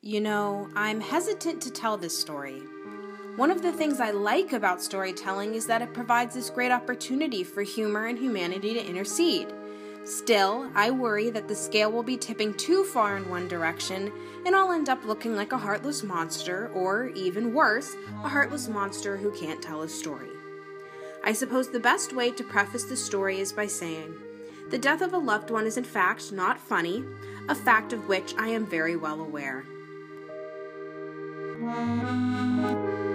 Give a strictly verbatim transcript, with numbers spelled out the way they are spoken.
You know, I'm hesitant to tell this story. One of the things I like about storytelling is that it provides this great opportunity for humor and humanity to intercede. Still, I worry that the scale will be tipping too far in one direction, and I'll end up looking like a heartless monster, or even worse, a heartless monster who can't tell a story. I suppose the best way to preface the story is by saying, the death of a loved one is in fact not funny, a fact of which I am very well aware.